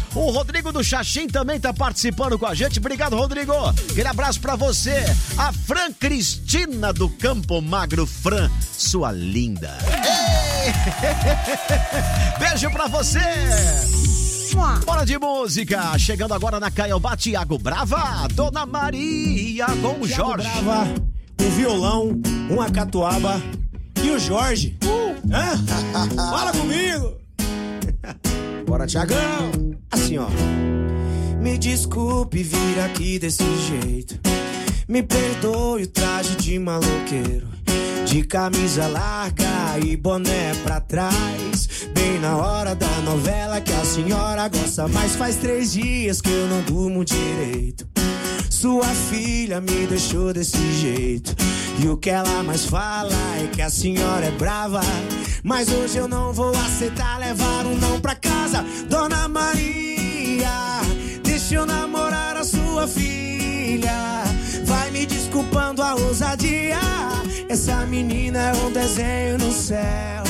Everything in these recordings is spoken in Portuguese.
O Rodrigo do Xaxim também tá participando com a gente. Obrigado, Rodrigo. Aquele abraço pra você. A Fran Cristina do Campo Magro. Fran, sua linda. Beijo pra você. Bora de música. Chegando agora na Caiobá, Thiago Brava, Dona Maria com o Jorge. Brava, um violão, uma catuaba e o Jorge. Fala comigo. Bora, Thiagão. Assim, ó. Me desculpe vir aqui desse jeito. Me perdoe o traje de maloqueiro, de camisa larga e boné pra trás, bem na hora da novela que a senhora gosta. Mas faz 3 dias que eu não durmo direito. Sua filha me deixou desse jeito, e o que ela mais fala é que a senhora é brava. Mas hoje eu não vou aceitar levar um não pra casa. Dona Maria, deixa eu namorar a sua filha. Vai me desculpando a ousadia, essa menina é um desenho no céu.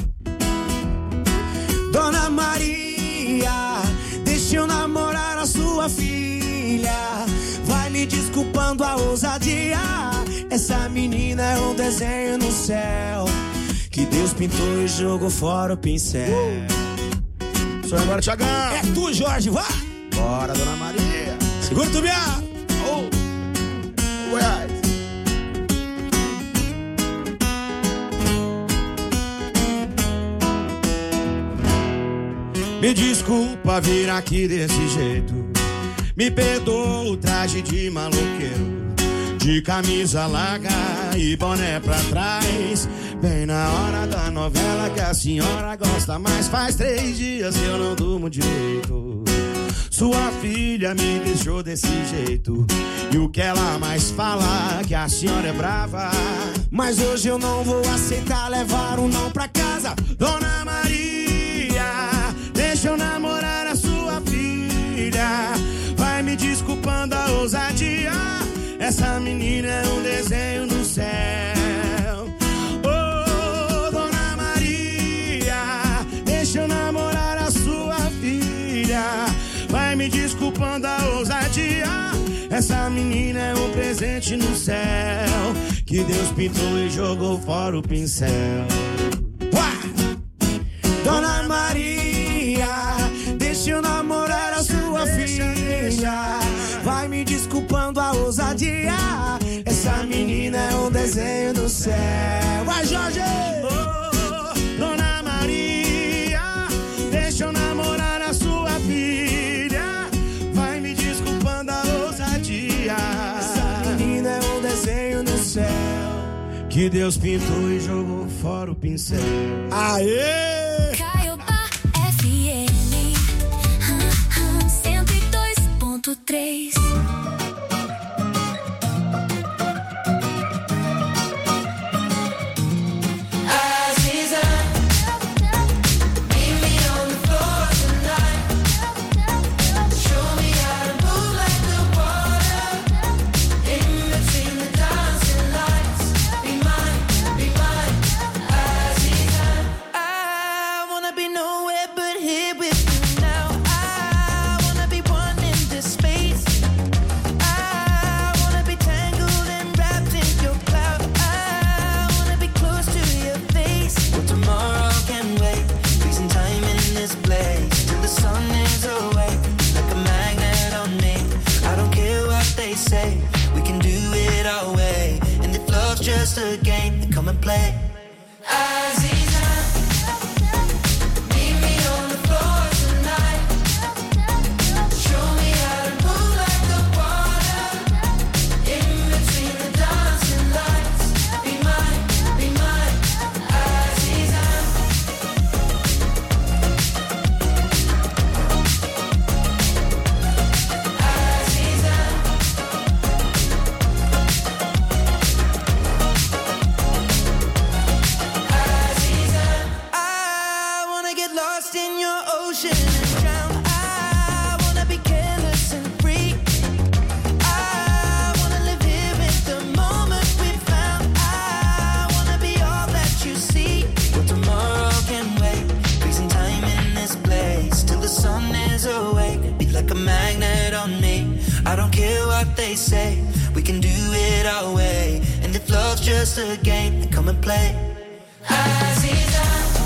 Dona Maria, deixa eu namorar a sua filha. Vai me desculpando a ousadia, essa menina é um desenho no céu, que Deus pintou e jogou fora o pincel. Sou agora, Thiagão. É tu, Jorge, vá! Bora, Dona Maria. Segura o tubiá. Goiás. Me desculpa vir aqui desse jeito. Me perdoa o traje de maloqueiro, de camisa larga e boné pra trás, bem na hora da novela que a senhora gosta. Mas faz 3 dias que eu não durmo direito. Sua filha me deixou desse jeito, e o que ela mais fala é que a senhora é brava. Mas hoje eu não vou aceitar levar um não pra casa. Dona Maria, deixa eu namorar a sua filha. Vai me desculpando a ousadia, essa menina é um desenho no céu. Oh, Dona Maria, deixa eu namorar a sua filha. Vai me desculpando a ousadia, essa menina é um presente no céu, que Deus pintou e jogou fora o pincel. Dona Maria, deixa eu namorar a sua filha. Vai me desculpando a ousadia, essa menina é um desenho do céu. Vai, Jorge! Oh, Dona Maria, deixa eu namorar a sua filha. Vai me desculpando a ousadia, essa menina é um desenho do céu, que Deus pintou e jogou fora o pincel. Aê! Caiobá FM 102.3. Just a game, come and play. Aziza, meet me on the floor tonight. Show me how to move like the water, in between the dancing lights. Be mine, Aziza. Aziza. magnet on me. I don't care what they say, we can do it our way. And if love's just a game, then come and play. Aziza,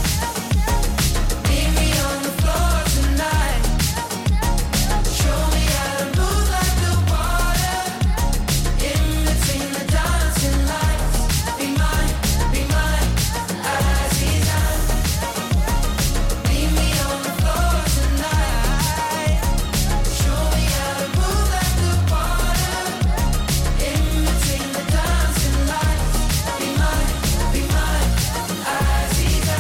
meet me on the floor tonight. Show me how to move like the water in between the dancing lights. Be mine, Aziza. Meet me on the floor tonight. Show me how to move like the water in between the dancing lights. Be mine, Aziza.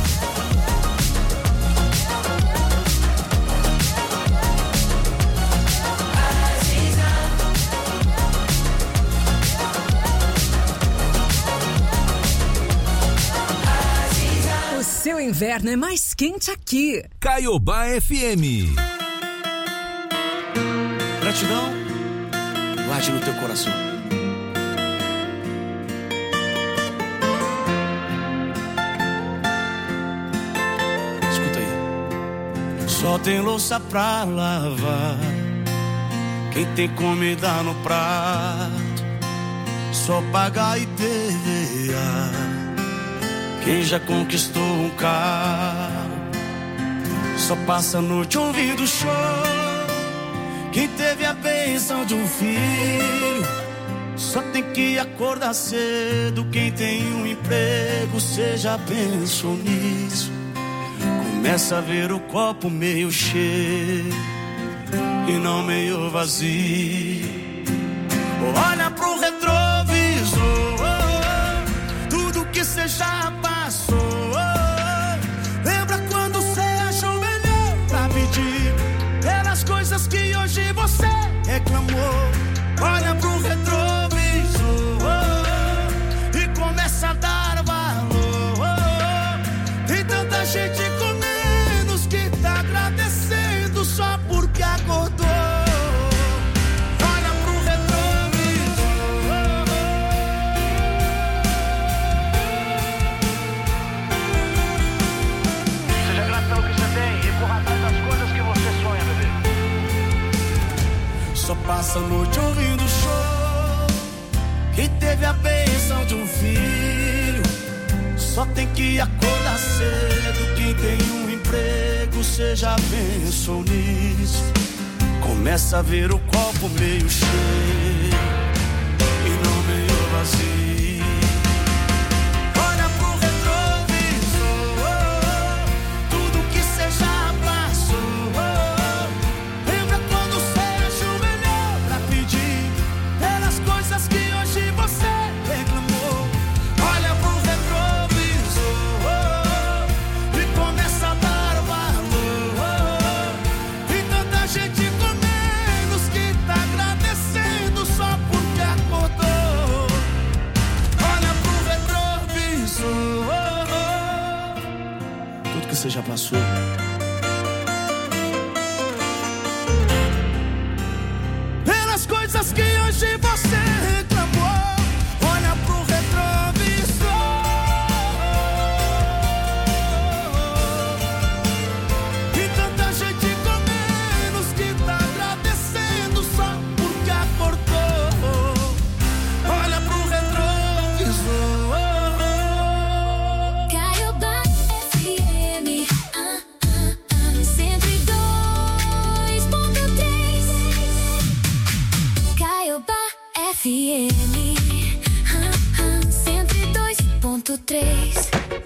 O seu inverno é mais quente aqui. Caiobá FM. Gratidão, guarde no teu coração. Escuta aí. Só tem louça pra lavar, quem tem comida no prato, só pagar e PVA, quem já conquistou um carro, só passa a noite ouvindo show, quem teve a bênção de um filho, só tem que acordar cedo, quem tem um emprego, cê já pensou nisso? Começa a ver o copo meio cheio e não meio vazio. Olha pro retrovisor, tudo que cê já passou. Lembra quando cê achou melhor pra pedir pelas coisas que hoje você reclamou. Olha pro retrovisor e começa a dar valor. Tem tanta gente com menos que tá agradecendo só porque acordou. Olha pro retrovisor. Seja grato pelo que você tem e corra atrás das coisas que você sonha, bebê. Só passa a noite ouvindo show, quem teve a bênção de um filho, só tem que acordar cedo, quem tem um emprego, cê já pensou nisso? Começa a ver o copo meio cheio e não meio vazio. Olha pro retrovisor, tudo que cê já passou. Lembra quando cê achou melhor pra pedir pelas coisas que hoje você reclamou. Olha pro retrovisor e começa a dar valor. Tem tanta gente com menos que tá agradecendo só porque acordou. Olha pro retrovisor, tudo que você já passou. Pelas coisas que hoje você reclamou. Olha pro retrovisor. E tanta gente com menos que tá agradecendo só porque acordou. Olha pro retrovisor. Caiobá FM 102.3. Caiobá FM 102.3.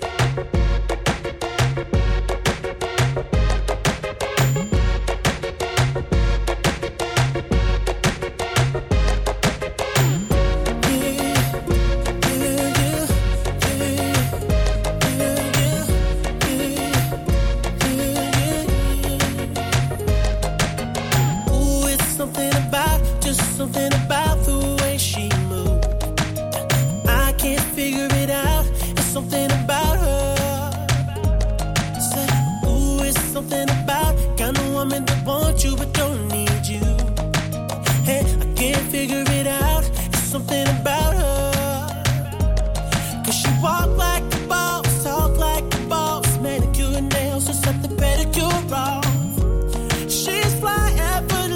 Ooh, it's something about, just something about the way she moves. I can't figure it out. It's something about her. Say, ooh, it's something about kind of woman that wants you but don't need you. Hey, I can't figure it out. It's something about her. 'Cause she walk like a boss, talk like a boss, manicure and nails, just set the pedicure off. She's fly effortless.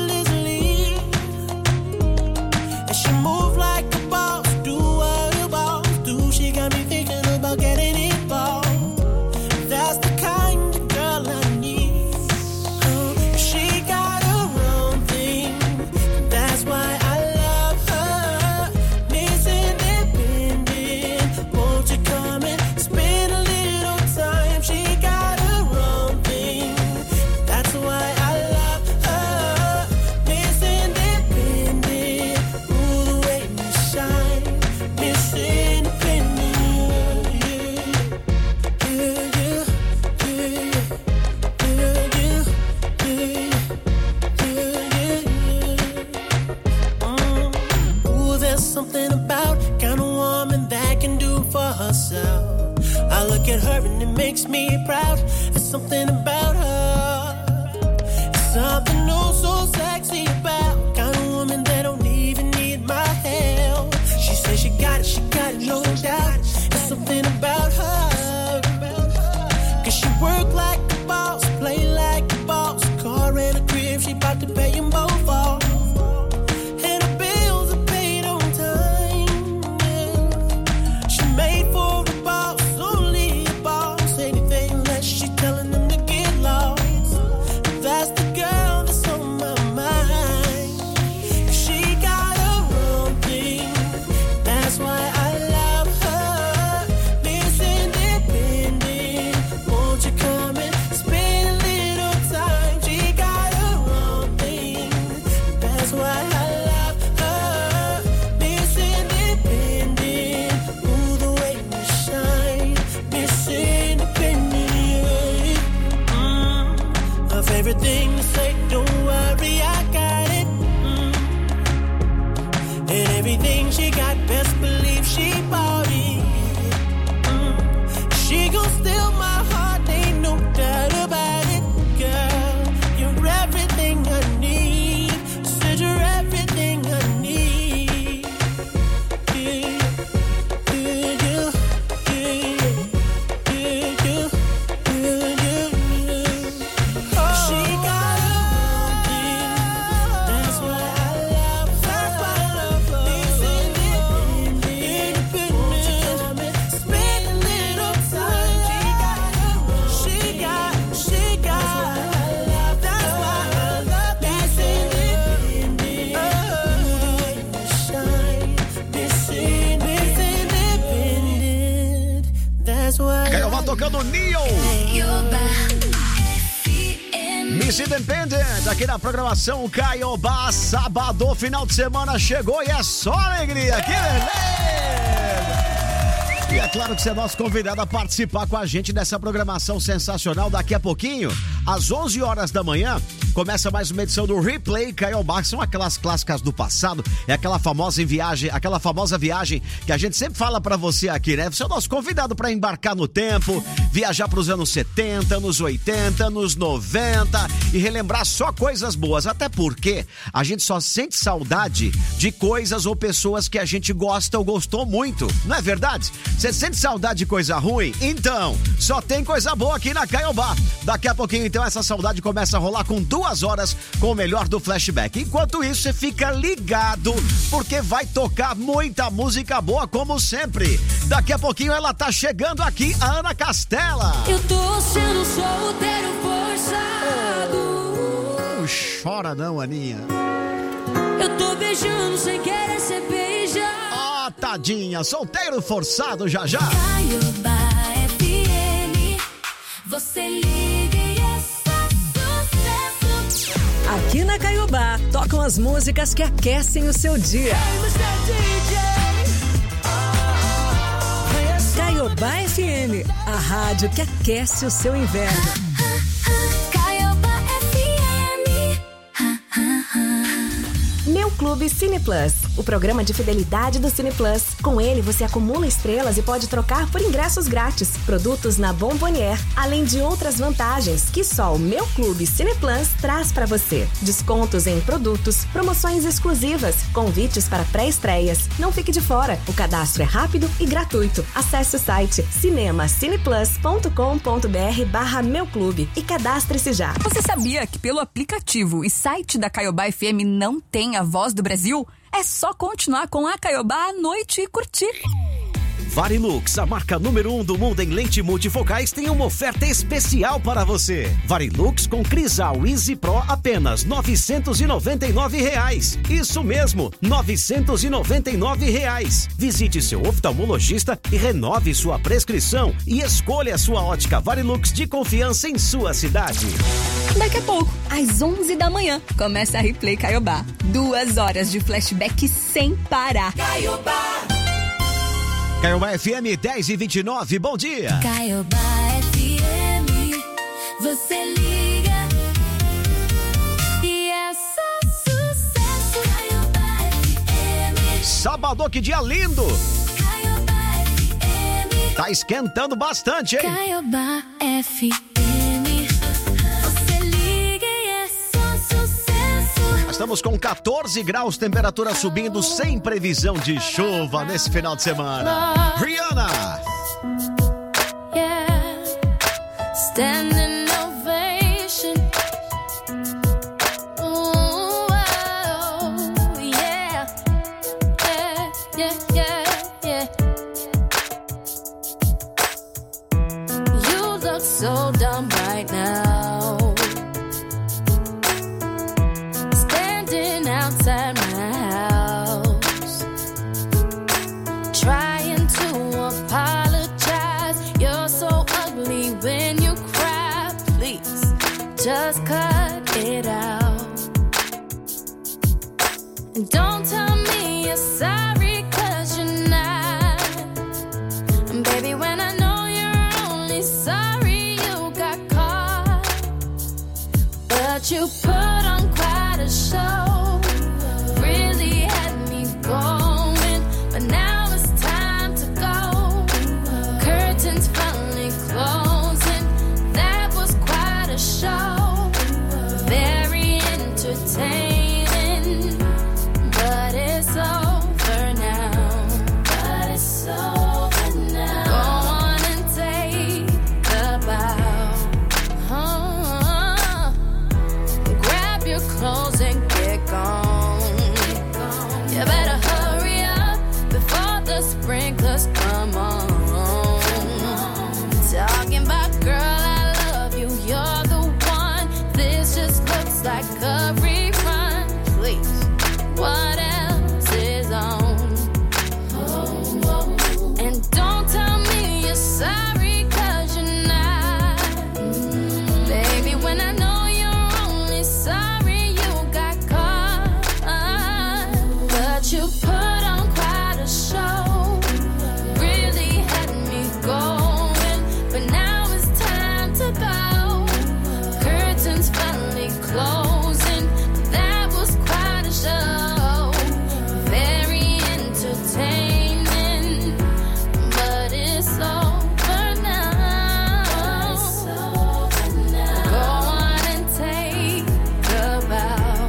look at her and it makes me proud. There's something about her. There's something oh so sexy about. Kind of woman that don't even need my help. She says she got it, no doubt. There's something about her. Cause she work like a boss, play like a boss. Car and a crib, she bout to pay them both off. And her bills are paid on time. Yeah. She made for a boss, only a boss. Anything less, she telling them to get lost. That's the girl that's on my mind. She got her own thing. That's why I love her. Miss Independent, won't you come and spend a little time? She got her own thing. That's why I love her. Miss Independent, ooh, the way you shine. Miss Independent, her favorite thing to say, don't worry, I got it. And everything she got, best believe she bought it. She gon' steal my heart, ain't no doubt about it. Girl, you're everything I need. Said you're everything I need. Yeah, yeah, yeah, yeah, yeah, yeah, yeah. Oh, she got her own thing. That's why I love her. That's why I love her. Miss Independent, won't you come and spend a little time? She got. That's why I love Miss Independent. Oh, shine, Miss Independent. That's why. Caiobá tocando Neo. Caiobá FM. Miss Independent, aqui na programação Caiobá. Sábado, final de semana chegou e é só alegria. Que beleza! E é claro que você é nosso convidado a participar com a gente dessa programação sensacional. Daqui a pouquinho, às 11 horas da manhã, começa mais uma edição do Replay Caiobá, que são aquelas clássicas do passado. É aquela famosa viagem que a gente sempre fala pra você aqui, né? Você é o nosso convidado pra embarcar no tempo, viajar pros anos 70, anos 80, anos 90 e relembrar só coisas boas. Até porque a gente só sente saudade de coisas ou pessoas que a gente gosta ou gostou muito. Não é verdade? Você sente saudade de coisa ruim? Então, só tem coisa boa aqui na Caiobá. Daqui a pouquinho, então, essa saudade começa a rolar com 2 horas com o melhor do flashback. Enquanto isso, você fica ligado, porque vai tocar muita música boa, como sempre. Daqui a pouquinho, ela tá chegando aqui, a Ana Castela. Eu tô sendo solteiro forçado. Chora não, Aninha. Eu tô beijando sem querer ser beijado. Ah, tadinha, solteiro forçado já. Caiobá FM, você liga e é só sucesso. Aqui na Caiobá, tocam as músicas que aquecem o seu dia. Caiobá FM, a rádio que aquece o seu inverno. Caiobá FM. Meu Clube Cine Plus, o programa de fidelidade do Cine Plus. Com ele, você acumula estrelas e pode trocar por ingressos grátis, produtos na Bombonier, além de outras vantagens que só o Meu Clube Cine Plus traz para você. Descontos em produtos, promoções exclusivas, convites para pré-estreias. Não fique de fora, o cadastro é rápido e gratuito. Acesse o site cinemacineplus.com.br/Meu Clube e cadastre-se já. Você sabia que pelo aplicativo e site da Caiobá FM não tem a voz do Brasil? É só continuar com a Caiobá à noite e curtir. Varilux, a marca número 1 do mundo em lente multifocais, tem uma oferta especial para você. Varilux com Crisal Easy Pro apenas R$ 999. Isso mesmo, R$ 999. Visite seu oftalmologista e renove sua prescrição e escolha a sua ótica Varilux de confiança em sua cidade. Daqui a pouco, às 11 da manhã, começa a Replay Caiobá. 2 horas de flashback sem parar. Caiobá. Caiobá FM 10h29, bom dia. Caiobá FM, você liga e é só sucesso. Caiobá FM. Sábado, que dia lindo. Caiobá FM. Tá esquentando bastante, hein? Caiobá FM. Você liga e é só sucesso. Estamos com 14 graus, temperatura subindo, sem previsão de chuva nesse final de semana. Rihanna! Yeah. Standing ovation. Ooh, oh, yeah. Yeah, yeah, yeah, yeah. You look so dumb right now. Standing outside my house, trying to apologize. You're so ugly when you cry. Please, just cut it out. And don't tell me you're sorry, 'cause you're not. And baby, when I know you're only sorry you got caught. But you put on quite a show, really had me going. But now it's time to go. Curtains finally closing. That was quite a show, very entertaining. But it's over now. But it's over now. Go on and take a bow. Grab your clothes and get gone. You better hurry up before the sprinklers come on. Talking about, girl, I love you, you're the one. This just looks like a rerun. Please, what else is on? And don't tell me you're sorry, 'cause you're not. Baby, when I know you're only sorry you got caught. But you put on quite a show, really had me going. But now it's time to bow. Curtains finally closing. That was quite a show, very entertaining. But it's over now. Go on and take a bow.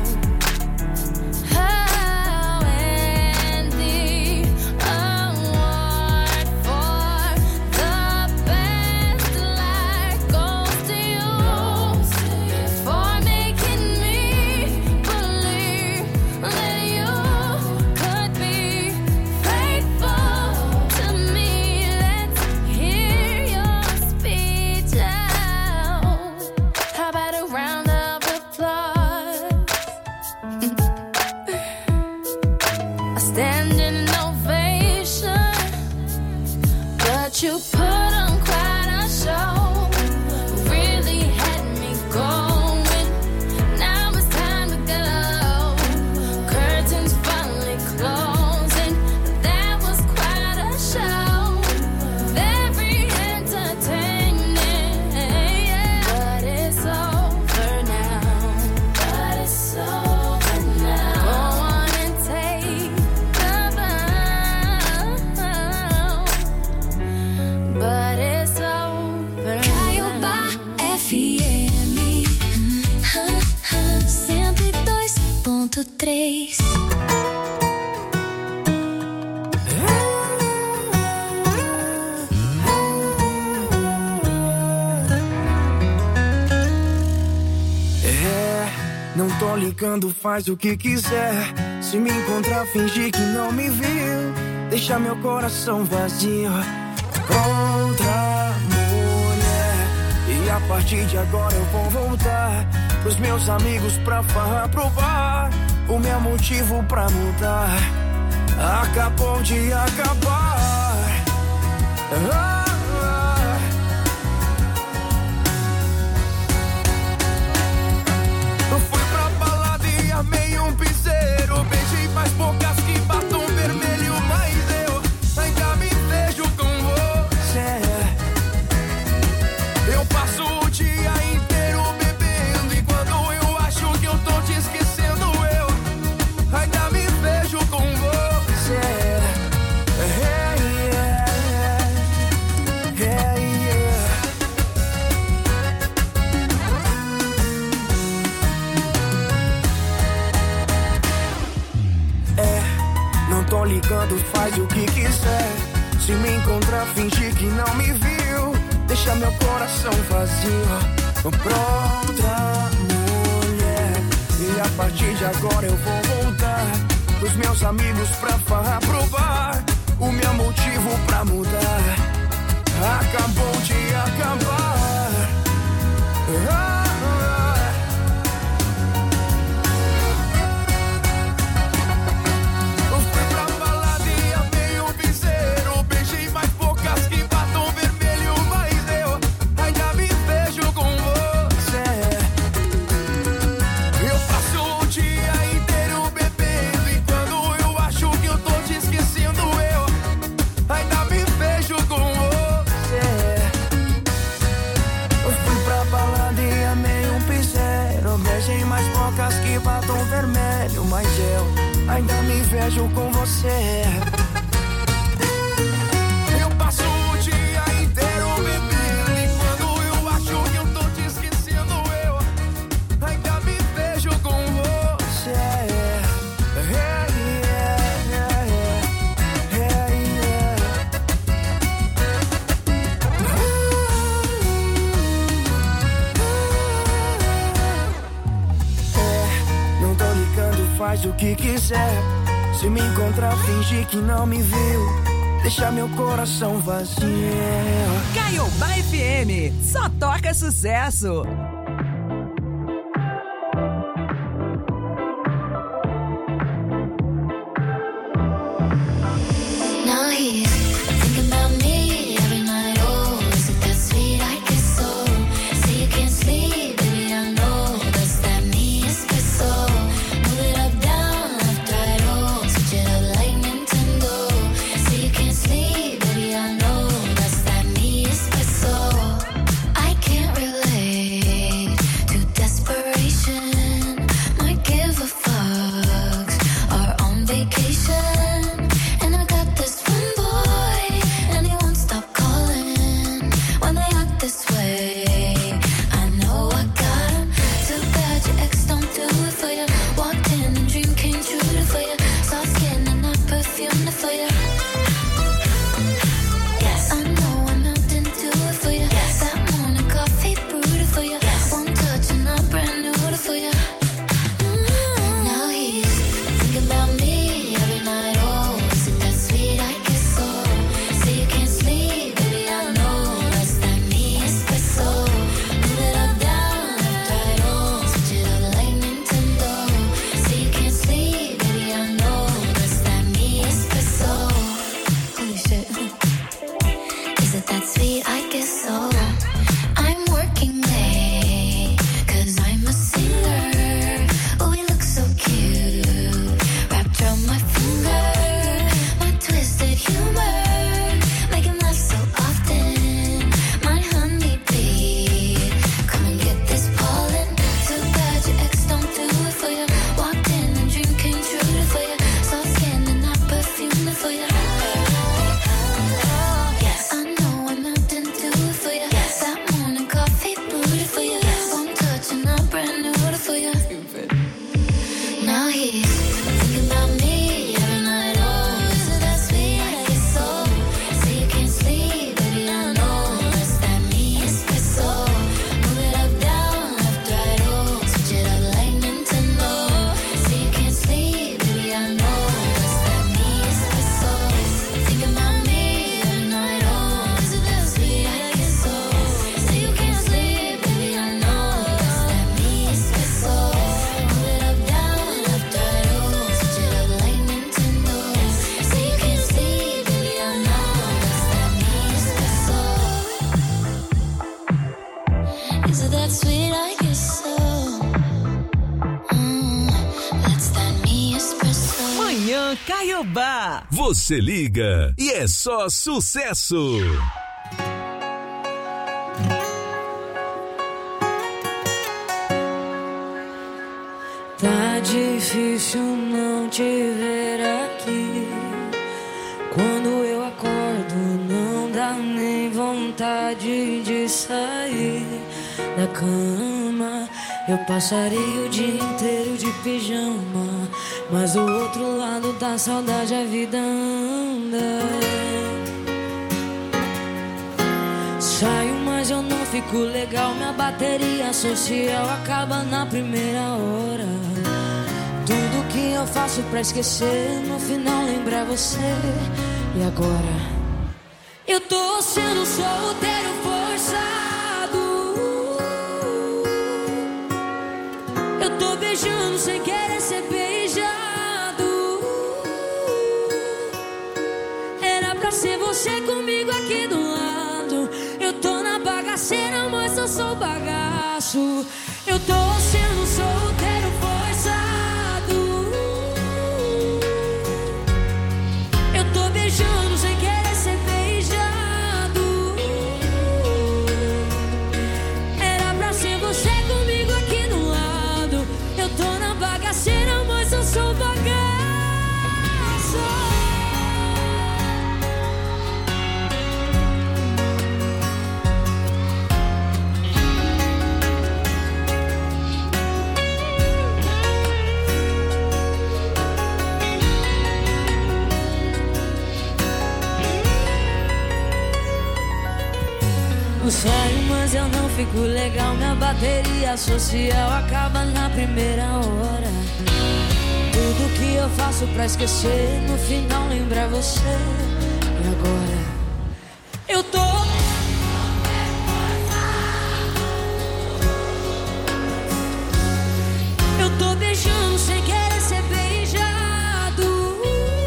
Oh, and the award for the best life goes to you for making me believe that you could be faithful to me. Let's hear your speech out. How about a round of applause? A standing ovation. But you put on quite a show, really had me going. Now it's time to go. Curtains finally closing. That was quite a show, very entertaining. But it's over now. But it's over now. Go on and take the bow. But it's over Caiobá FM 102.3. Não tô ligando, faz o que quiser. Se me encontrar, fingir que não me viu. Deixa meu coração vazio. Outra mulher. E a partir de agora eu vou voltar pros meus amigos pra farra, pro bar. O meu motivo pra mudar acabou de acabar. Eu fui pra balada e armei um piseiro. Beijei mais bocas que batom vermelho. Mas eu ainda me vejo com você. Eu passo o dia inteiro bebendo. E quando eu acho que eu tô te esquecendo, eu ainda me vejo com você. brincando, faz o que quiser. Se me encontrar, finge que não me viu. Deixa meu coração vazio pra outra mulher. E a partir de agora eu vou voltar os meus amigos pra farrar pro bar. O meu motivo pra mudar acabou de acabar. Eu fui pra balada e amei o piseiro. Beijei mais bocas que batom vermelho, mas eu ainda me vejo com você. Eu passo o dia inteiro bebendo e quando eu acho que eu tô te esquecendo, eu ainda me vejo com você. Eu fui pra balada e amei um piseiro. Beijei mais bocas que batom vermelho, mas eu ainda me vejo com você. Eu passo o dia inteiro bebendo e quando eu acho que eu tô te esquecendo, eu ainda me vejo com você. Não tô ligando, faz o que quiser. Se me encontrar, finge que não me viu. Deixa meu coração vazio. Caiobá FM, só toca sucesso. Now he's thinking about me every night. Oh, is it that sweet? I guess so. Say you can't sleep, baby, I know. That's that me espresso. Move it up, down, left, right, oh. Switch it up like Nintendo. Say you can't sleep, baby, I know. That's that me espresso. I can't relate to desperation. Might give a fucks. Are on vacation. And I got this one boy, and he won't stop calling when they act this way. I know I got him. Too bad your ex don't do it for you. Walked in and dream came true for you. Soft skin and that perfume for you. Yes, I know I'm out and do it for you. Yes, that morning coffee brewed for you. Yes, one touch and I'm brand new for you. Now he's thinking about me every night. Oh, is it that sweet? I guess so. Say you can't sleep, baby, I know. That's that me espresso. Move it up, down, left, right, oh. Switch it up like Nintendo. Say you can't sleep, baby, I know. That's that me espresso. Holy shit. Is it that sweet? I guess so. I'm working late, 'cause I'm a singer. Oh, you look so cute. Wrapped around my finger. My twisted humor. Make him laugh so often. My honeybee. Come and get this pollen. Too bad your ex don't do it for you. Walked in and dream came true for you. Soft skin and that perfume for you. Yes, I know I'm out and do it for you. Yes, that morning coffee brewed for you. One touch and I'm brand new for you. Now he's thinking about me every night. Oh, is it that sweet? I guess so. Say you can't sleep, baby, I know. That's that me espresso. Move it up, down, left, right, oh. Switch it up like Nintendo. Say you can't sleep, baby, I know. That's that me espresso. Thinking about me every night. Oh, is it that sweet? I guess so. Say you can't sleep, baby, I know. That's that me espresso. Move it up, down, left, right, oh. Switch it up like Nintendo. Say you can't sleep, baby, I know. That's that me espresso. Is it that sweet? I guess so. That's that me espresso. Manhã Caiobá. Você liga e é só sucesso. Tá difícil não te ver aqui. Quando eu acordo, não dá nem vontade de sair da cama. Eu passaria o dia inteiro de pijama, mas do outro lado da saudade a vida anda. Saio, mas eu não fico legal. Minha bateria social acaba na primeira hora. Tudo que eu faço pra esquecer, no final lembrar você. E agora? Eu tô sendo solteiro forçado. Eu tô beijando sem querer ser beijado. Era pra ser você comigo aqui do lado. Eu tô na bagaceira, mas eu sou bagaço. Eu tô sendo solteiro forçado. Eu tô beijando sem querer ser beijado. Era pra ser você comigo aqui do lado. Eu tô na bagaceira, mas eu sou bagaço. Eu saio, mas eu não fico legal. Minha bateria social acaba na primeira hora. Tudo que eu faço pra esquecer, no final lembrar você. E agora? Eu tô... Eu tô beijando sem querer ser beijado.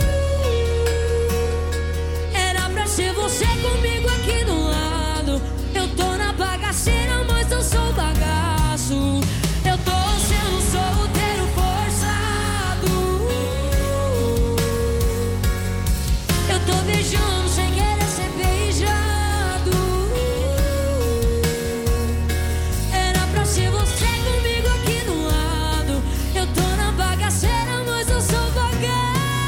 Era pra ser você comigo aqui do lado. Eu tô na bagaceira, mas eu sou bagaço. Eu tô sendo solteiro forçado. Eu tô beijando sem querer ser beijado. Era pra ser você comigo aqui do lado. Eu tô na bagaceira, mas eu sou bagaço.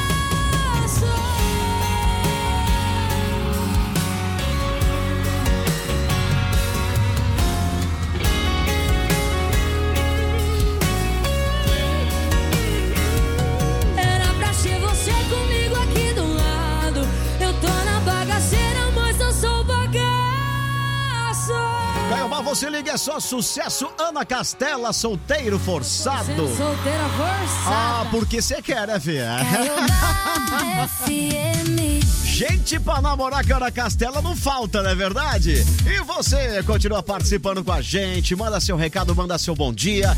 Era pra ser você comigo aqui do lado. Eu tô na bagaceira, mas eu sou bagaço. Caiobá, você liga, é só sucesso. Ana Castela, solteiro forçado. Solteira forçada. Ah, porque você quer, né, filha? Caiobá FM. Gente pra namorar com a Ana Castela não falta, não é verdade? E você continua participando com a gente, manda seu recado, manda seu bom dia,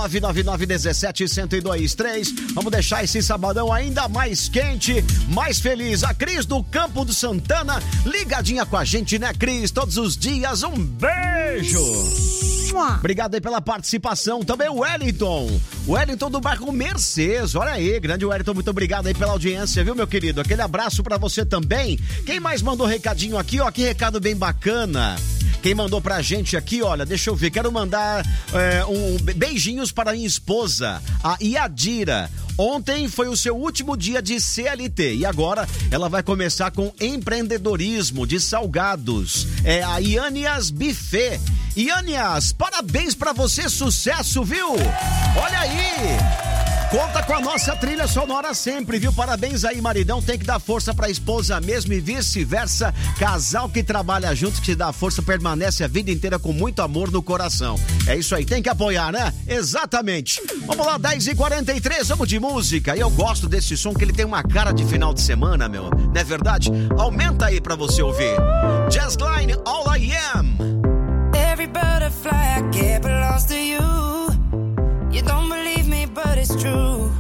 999-17-1023. Vamos deixar esse sabadão ainda mais quente, mais feliz. A Cris do Campo do Santana, ligadinha com a gente, né, Cris? Todos os dias, um beijo! Obrigado aí pela participação. Também o Wellington do bairro Mercedes. Olha aí, grande Wellington, muito obrigado aí pela audiência, viu, meu querido? Aquele abraço pra você também. Quem mais mandou recadinho aqui, ó, que recado bem bacana. Quem mandou pra gente aqui, olha, deixa eu ver, quero mandar beijinhos para minha esposa, a Iadira. Ontem foi o seu último dia de CLT e agora ela vai começar com empreendedorismo de salgados. É a Ianias Buffet. Ianias, parabéns pra você, sucesso, viu? Olha aí! Conta com a nossa trilha sonora sempre, viu? Parabéns aí, maridão. Tem que dar força pra esposa mesmo e vice-versa. Casal que trabalha junto, que se dá força, permanece a vida inteira com muito amor no coração. É isso aí, tem que apoiar, né? Exatamente. Vamos lá, 10h43, vamos de música. E eu gosto desse som, que ele tem uma cara de final de semana, meu. Não é verdade? Aumenta aí pra você ouvir. Jazzline, All I Am. Every butterfly I get belongs to you. You don't believe me, but it's true.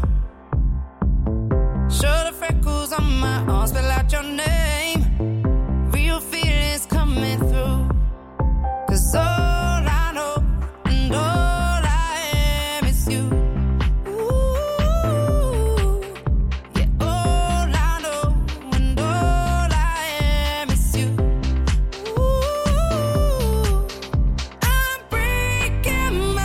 Show the freckles on my arms, spell out your name. Real feelings coming through. 'Cause all I know and all I am is you. Ooh, yeah, all I know and all I am is you. Ooh, I'm breaking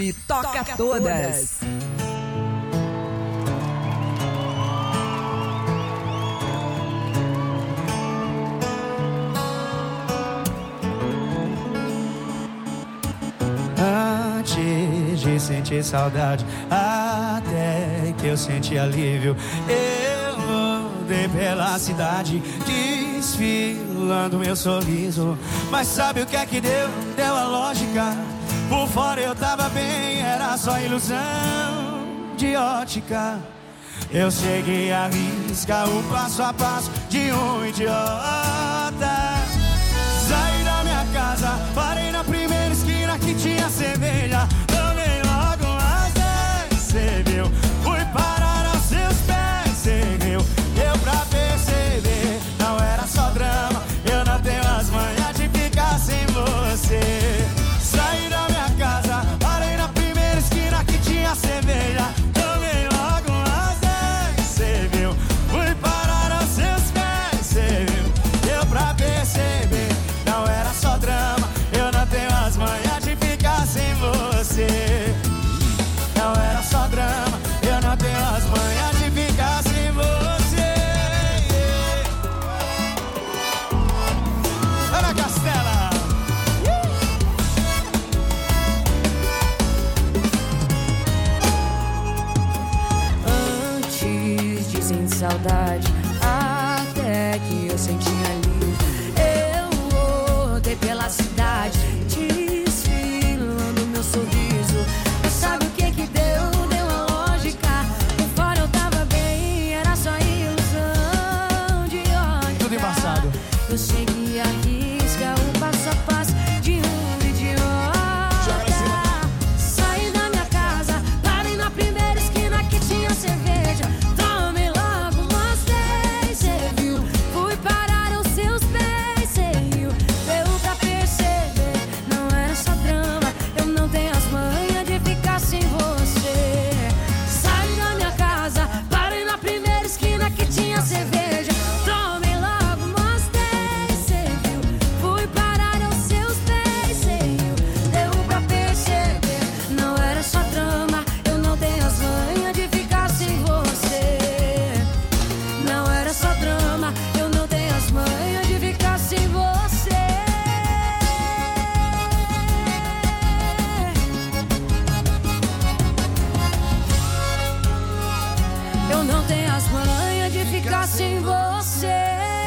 FM toca todas. Antes de sentir saudade, até que eu senti alívio, eu andei pela cidade, desfilando meu sorriso. Mas sabe o que é que deu? Deu a lógica. Por fora eu tava bem, era só ilusão de ótica. Eu segui a risca, o passo a passo de um idiota. Saí da minha casa, parei na primeira esquina que tinha cerveja. Tomei logo umas 10, cê viu? Fui parar aos seus pés, cê viu? Deu pra perceber, não era só drama. Eu não tenho as manhas de ficar sem você. Saí da minha casa, parei na primeira esquina que tinha cerveja. Tomei logo umas 10, cê viu? Fui parar aos seus pés, cê viu? Deu pra perceber, não era só drama. Eu não tenho as manhas de ficar sem você. Não era só drama, eu não tenho as manhas de ficar sem você. Ana Castela. Antes de sentir saudade, até que eu senti alívio, eu rodei pela cidade, desfilando meu sorriso. Mas sabe o que que deu? Deu a lógica. Por fora eu tava bem, era só ilusão de ótica. Tudo embaçado. Eu segui a risca, o passo a passo de um idiota. Saí da minha casa, parei na primeira esquina que tinha cerveja. Tomei logo umas 10, cê viu? Fui parar aos seus pés, cê riu? Deu pra perceber, não era só drama. Eu não tenho as manhas de ficar sem você. Saí da minha casa, parei na primeira esquina que tinha cerveja. Tomei logo umas 10, cê viu? Fui parar aos seus pés, cê riu? Deu pra perceber, não era só drama. Eu não tenho as manhas de ficar sem você. Não era só drama, eu não tenho as manhas de ficar sem você. Eu não tenho as manhas de ficar sem você.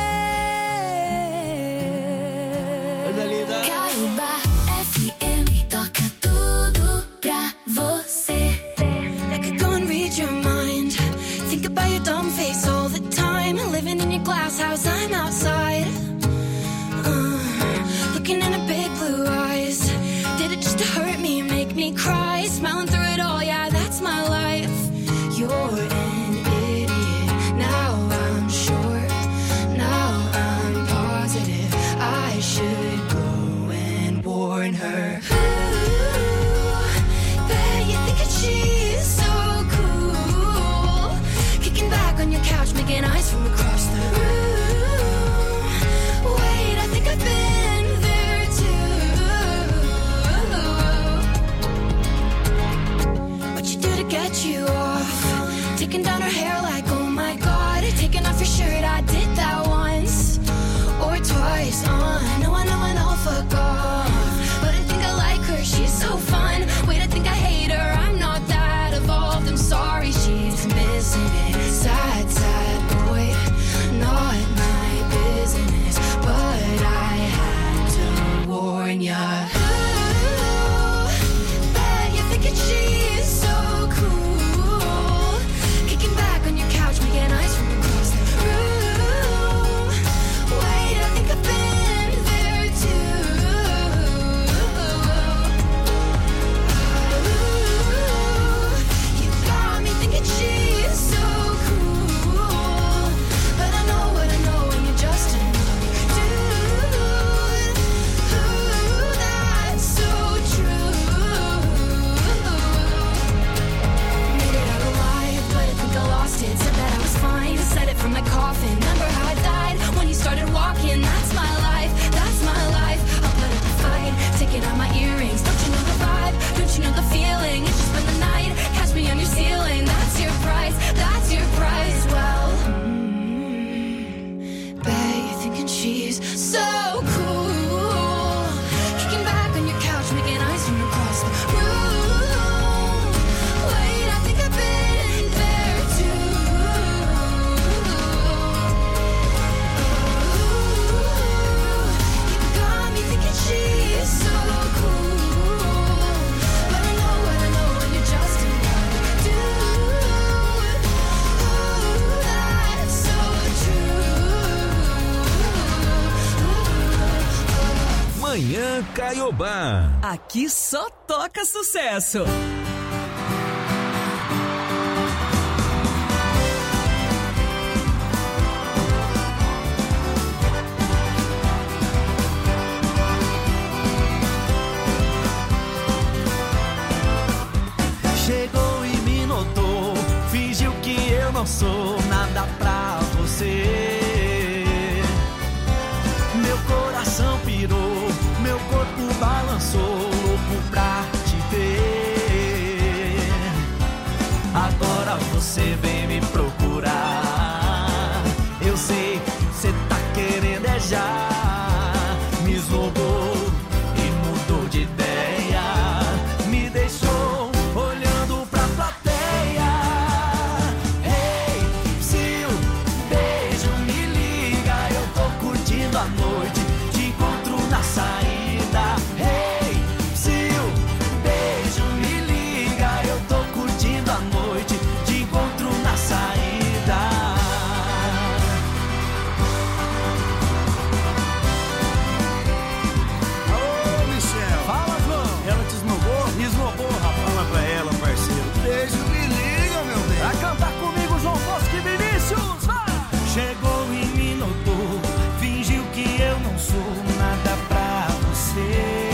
Caiobá FM toca tudo pra você. I could go and read your mind. Think about your dumb face all the time. Living in your glass house, I'm outside. Looking in her big blue eyes. Did it just to hurt me, make me cry? Smiling through it all, yeah, that's my life. You're an idiot. Now I'm sure. Now I'm positive. I should go and warn her. Bet you think that she's so cool. Kicking back on your couch, making eyes from across the room. Wait, I think I've been there too. Caiobá. Aqui só toca sucesso. Chegou e me notou, fingiu que eu não sou nada pra você. Meu coração pirou, meu corpo balançou, louco pra te ter. Agora você vem me procurar, eu sei, cê tá querendo é já. Me esnobou e mudou de ideia, me deixou olhando pra plateia. Ei, se o beijo me liga, eu tô curtindo a noite, te encontro na saída. Ei, se o beijo me liga, eu tô curtindo a noite, te encontro na saída. Ô, Michel. Fala, João. Ela te esnobou? Me esnobou, rapaz. Fala pra ela, parceiro. Beijo, me liga, meu bem. Pra cantar comigo, João Bosco e Vinícius, vai! Chegou e me notou, fingiu que eu não sou nada pra você.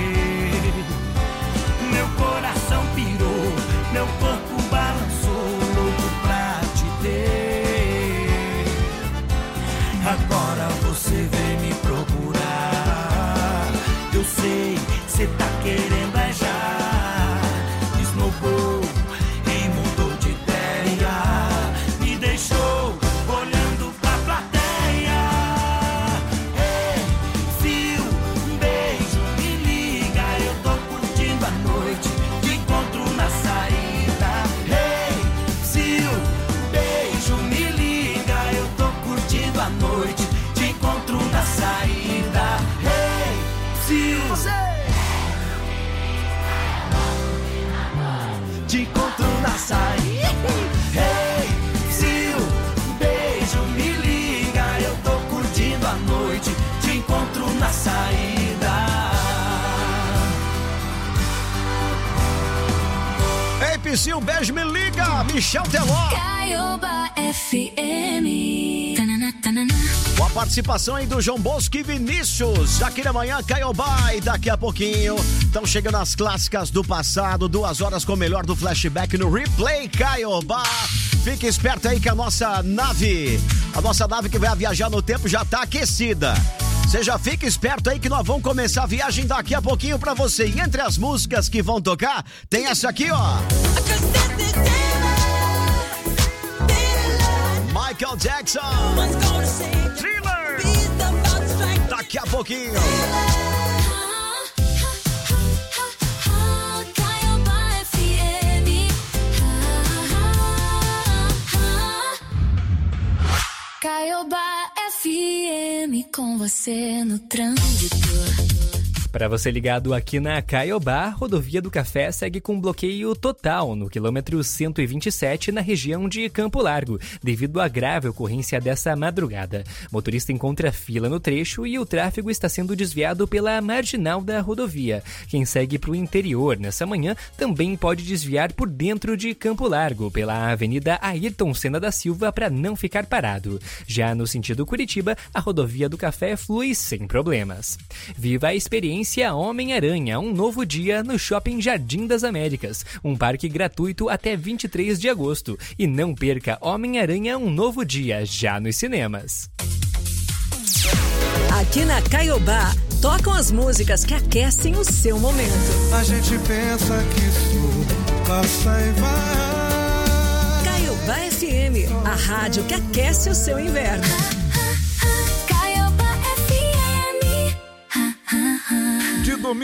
Meu coração pirou, meu corpo balançou, louco pra te ter. Agora você vem me procurar, eu sei, cê tá querendo é já. Me esnobou e mudou de ideia, me deixou olhando pra plateia. Ei, fio, um beijo, me liga, eu tô curtindo a noite, te encontro na saída. Ei, fio, beijo, me liga, eu tô curtindo a noite, te encontro na saída. Ei, fio, te encontro na saída. Hey, se o beijo me liga, eu tô curtindo a noite, te encontro na saída. Ei, Psy, um beijo, me liga, Michel Teló. Caiobá FM. Tanana, tanana. Com a participação aí do João Bosco e Vinícius, aqui na manhã, Caiobá, e daqui a pouquinho estão chegando as clássicas do passado, 2 horas com o melhor do flashback no Replay Caiobá. Fique esperto aí que a nossa nave que vai viajar no tempo já tá aquecida. Você já fica esperto aí que nós vamos começar a viagem daqui a pouquinho pra você. E entre as músicas que vão tocar, tem essa aqui, ó. Michael Jackson, Thriller, daqui a pouquinho. Caiobá FM. Caiobá FM com você no trânsito. Para você ligado aqui na Caiobá, a Rodovia do Café segue com bloqueio total no quilômetro 127 na região de Campo Largo, devido à grave ocorrência dessa madrugada. O motorista encontra fila no trecho e o tráfego está sendo desviado pela marginal da rodovia. Quem segue para o interior nessa manhã também pode desviar por dentro de Campo Largo, pela Avenida Ayrton Senna da Silva, para não ficar parado. Já no sentido Curitiba, a Rodovia do Café flui sem problemas. Viva a experiência Homem-Aranha, um novo dia no Shopping Jardim das Américas, um parque gratuito até 23 de agosto. E não perca Homem-Aranha, um novo dia, já nos cinemas. Aqui na Caiobá, tocam as músicas que aquecem o seu momento. A gente pensa que isso passa e vai. Caiobá FM, a rádio que aquece o seu inverno. De domingo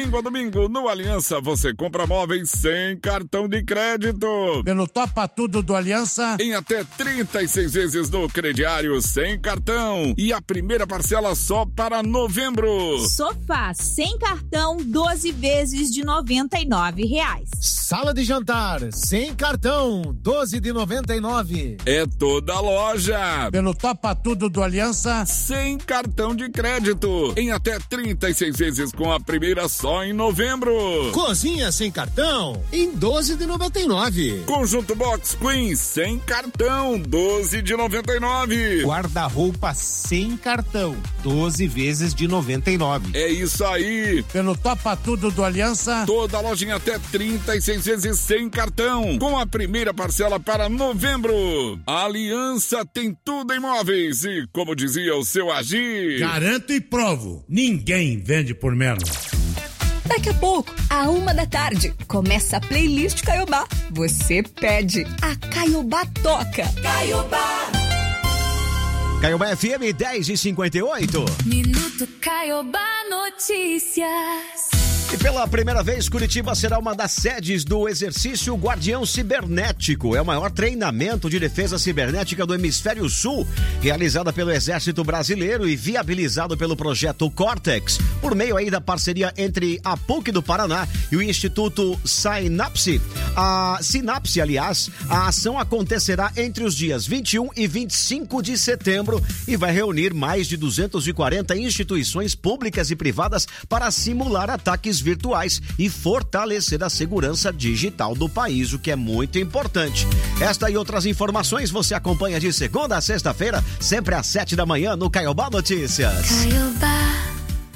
domingo a domingo, no Aliança, você compra móveis sem cartão de crédito. Pelo Topa Tudo do Aliança. Em até 36 vezes no crediário sem cartão. E a primeira parcela só para novembro. Sofá sem cartão, 12 vezes de R$ 99. Sala de jantar sem cartão, 12 de 99. É toda loja. Pelo Topa Tudo do Aliança. Sem cartão de crédito. Em até 36 vezes com a primeira só em novembro. Cozinha sem cartão, em 12 de 99. Conjunto Box Queen sem cartão, 12 de 99. Guarda-roupa sem cartão, 12 vezes de 99. É isso aí. Pelo Topa Tudo do Aliança. Toda loja em até 36 vezes sem cartão, com a primeira parcela para novembro. A Aliança tem tudo em móveis e, como dizia o seu Agir... Garanto e provo, ninguém vende por menos. Daqui a pouco, à 1h, começa a playlist Caiobá. Você pede, a Caiobá toca. Caiobá. Caiobá FM 10h58. Minuto Caiobá Notícias. E pela primeira vez, Curitiba será uma das sedes do exercício Guardião Cibernético. É o maior treinamento de defesa cibernética do Hemisfério Sul, realizada pelo Exército Brasileiro e viabilizado pelo projeto Cortex, por meio aí da parceria entre a PUC do Paraná e o Instituto Sinapse. A ação acontecerá entre os dias 21 e 25 de setembro e vai reunir mais de 240 instituições públicas e privadas para simular ataques virtuais e fortalecer a segurança digital do país, o que é muito importante. Esta e outras informações você acompanha de segunda a sexta-feira, sempre às 7 da manhã no Caiobá Notícias. Caiobá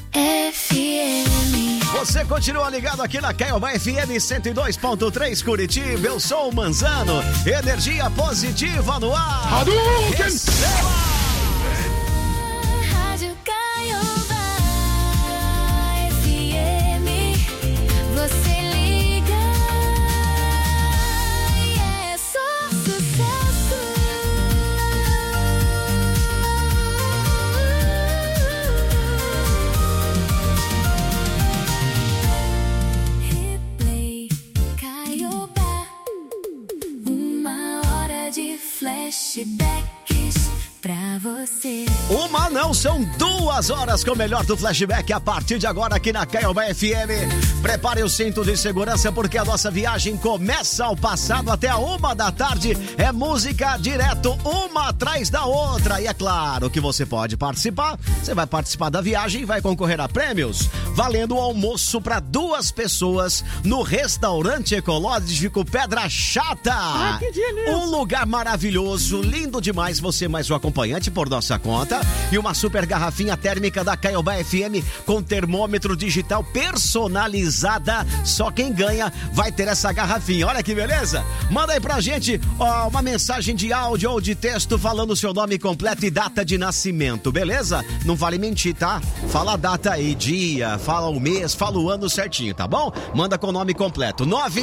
FM. Você continua ligado aqui na Caiobá FM 102.3 Curitiba. Eu sou o Manzano. Energia positiva no ar. Receba! Rádio Caiobá FM. Você liga e é só sucesso. Replay Caiobá. 1 hora de flashbacks pra você. Uma não, são 2 horas com o melhor do flashback a partir de agora aqui na Caiobá FM. Prepare o cinto de segurança porque a nossa viagem começa ao passado até a 1h. É música direto, uma atrás da outra. E é claro que você pode participar. Você vai participar da viagem e vai concorrer a prêmios, valendo o almoço para 2 pessoas no restaurante ecológico Pedra Chata. Ai, que delícia. Um lugar maravilhoso, lindo demais. Você mais o acompanhante por nossa conta e uma super garrafinha térmica da Caiobá FM com termômetro digital personalizada. Só quem ganha vai ter essa garrafinha. Olha que beleza. Manda aí pra gente uma mensagem de áudio ou de texto falando o seu nome completo e data de nascimento, beleza? Não vale mentir, tá? Fala a data aí, dia, fala o mês, fala o ano certinho, tá bom? Manda com o nome completo.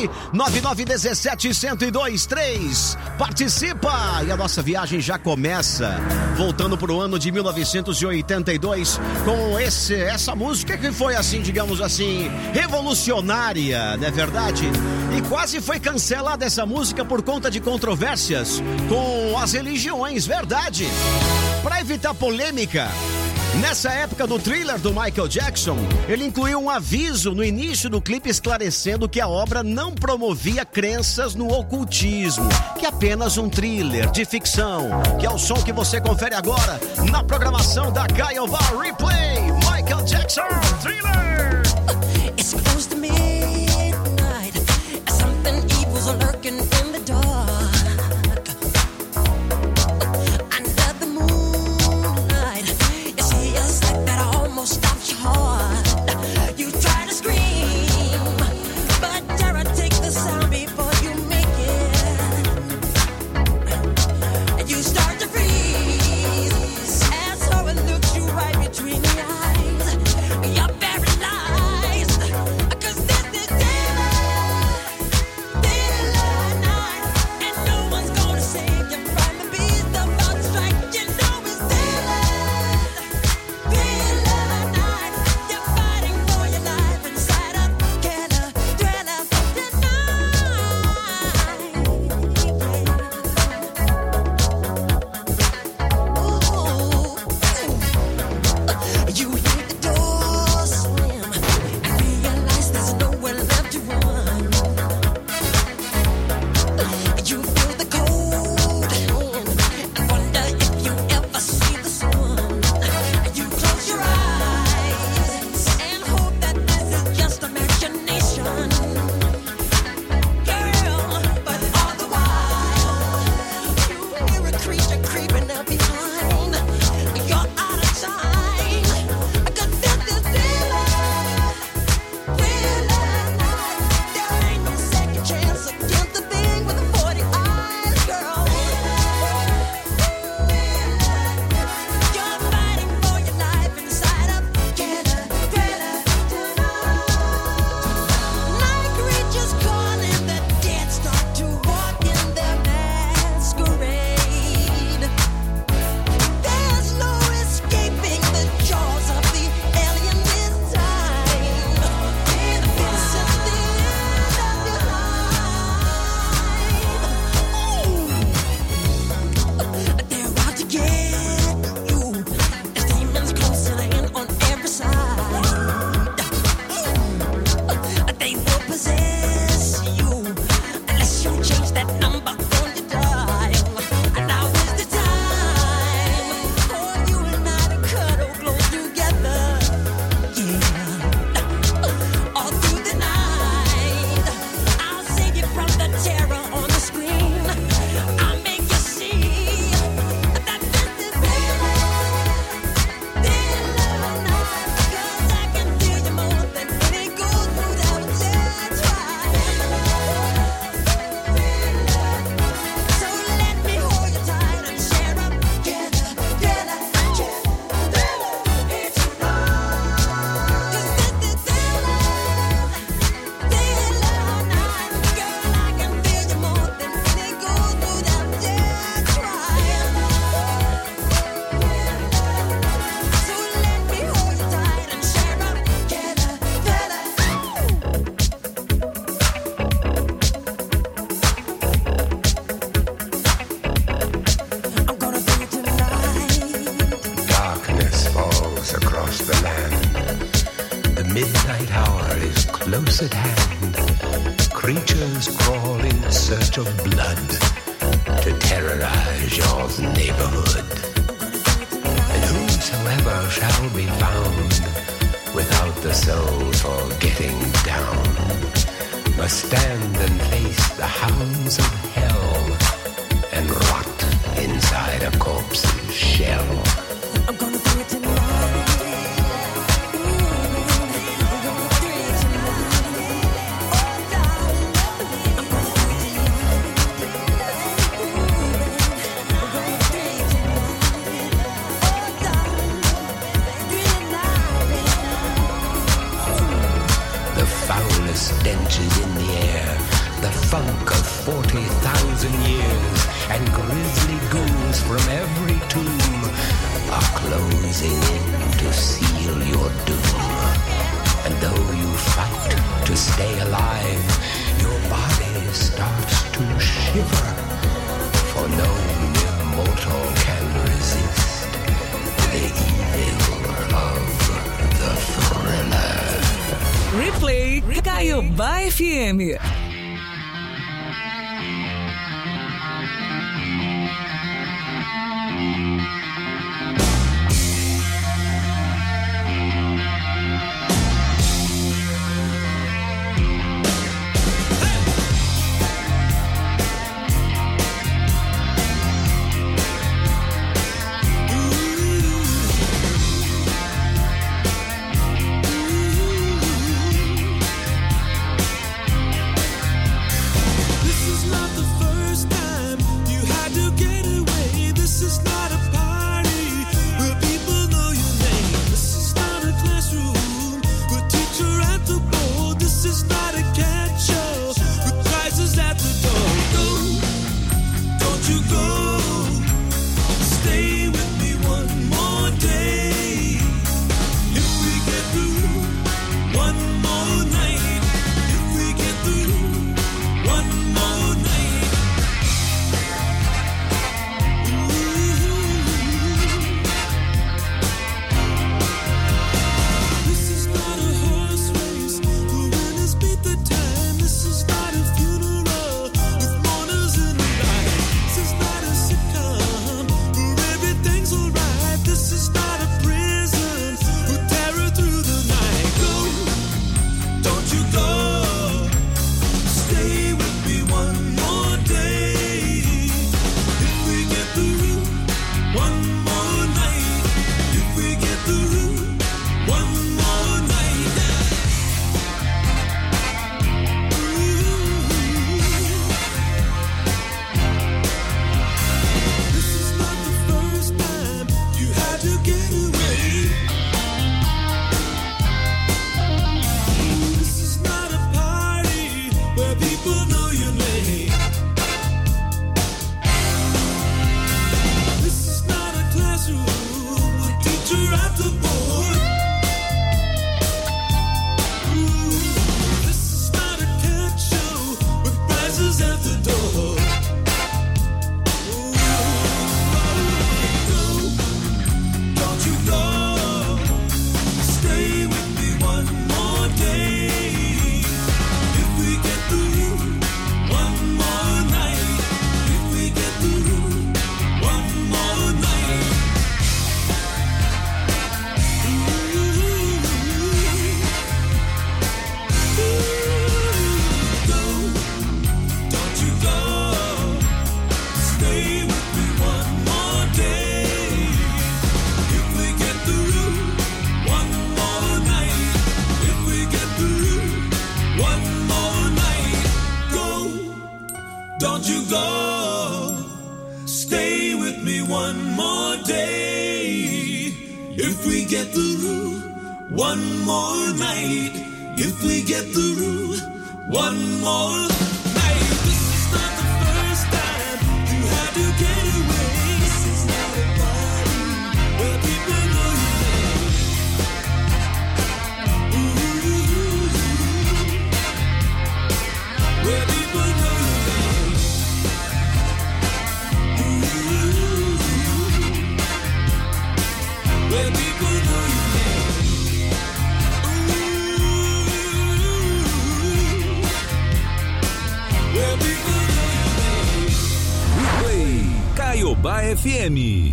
99917-1023. Participa! E a nossa viagem já começa. Voltando pro ano de 1982 com essa música que foi assim, digamos assim, revolucionária, não é verdade? E quase foi cancelada essa música por conta de controvérsias com as religiões, verdade? Para evitar polêmica, nessa época do Thriller do Michael Jackson, ele incluiu um aviso no início do clipe esclarecendo que a obra não promovia crenças no ocultismo, que é apenas um thriller de ficção, que é o som que você confere agora na programação da Caiobá Replay. Michael Jackson, Thriller! It's close to midnight, something evil's lurking in the dark. Under the moonlight, you see a sight that almost stops your heart. You try to scream, but terror takes the sound before you make it. And you start to freeze as someone looks you right between the eyes. You're very across the land. The midnight hour is close at hand. Creatures crawl in search of blood to terrorize your neighborhood. And whosoever shall be found without the soul for getting down must stand and face the hounds of hell and rot inside a corpse's shell. I'm gonna do it tonight. Stenches in the air, the funk of 40,000 years, and grisly ghouls from every tomb are closing in to seal your doom. And though you fight to stay alive, your body starts to shiver, for no mere mortal can resist the evil of the thriller. Replay Caiobá FM. Don't you go. Stay with me one more day. If we get through one more night. If we get through one more night. This is not the first time you had to get away. This is not a party where people know your name. Where people know your name. Where people know your name. Caiobá FM.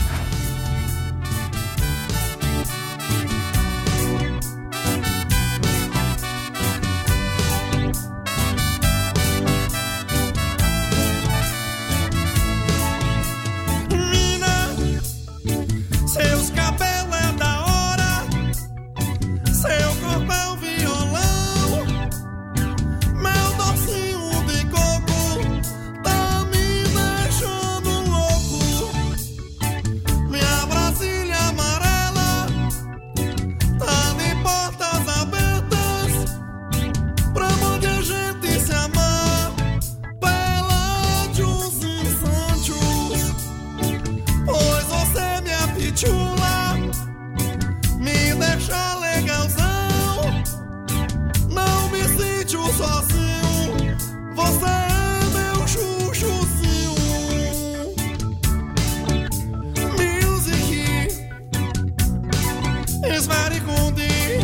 Seus cabelos é da hora, seu corpo é um violão, meu docinho de coco tá me deixando louco. Minha Brasília amarela tá de portas abertas pra onde a gente se amar pela dos instantes, pois você me chula, me deixa legalzão, não me sinto sozinho, você é meu chuchuzinho. Music is very good.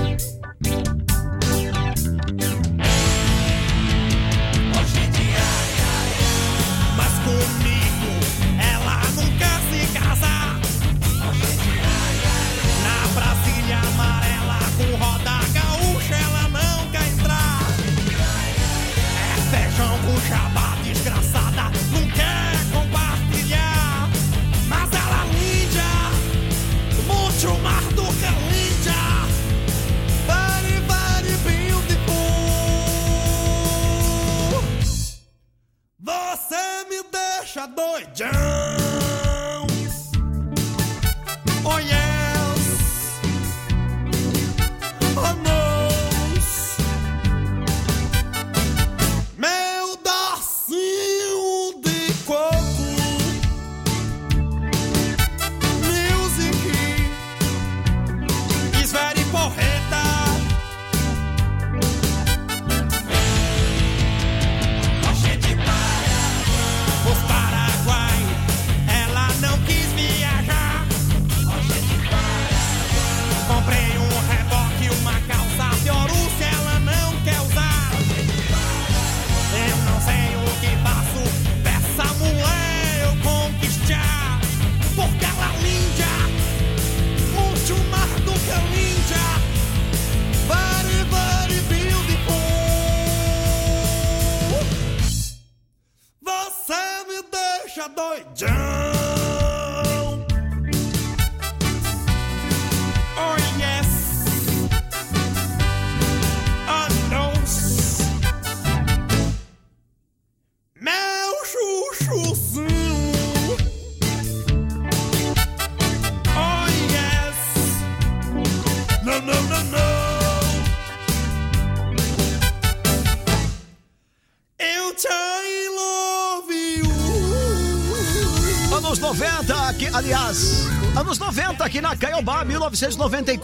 Mas comigo ela não quer se casar. Na Brasília amarela com roda gaúcha ela não quer entrar. É feijão com jabá desgraçada, não quer compartilhar. Mas ela linda, muito mais do que linda. Very, very beautiful. Você me deixa doidão. Oh yes, oh no, meu docinho de coco. Music is very porreta. Os Paraguai, ela não quis viajar. Comprei um reboque e uma calça Fiorucci, ela não quer usar. Eu não sei o que faço dessa mulher eu conquistar, porque ela é linda, muito mais do que linda. Very, very beautiful. Você me deixa doidão. Oh yes, oh no, meu chuchuzinho. Oh yes, no, no, no, no. Eu te love you. Anos 90 aqui, aliás, anos 90 aqui na Caiobá, 1994.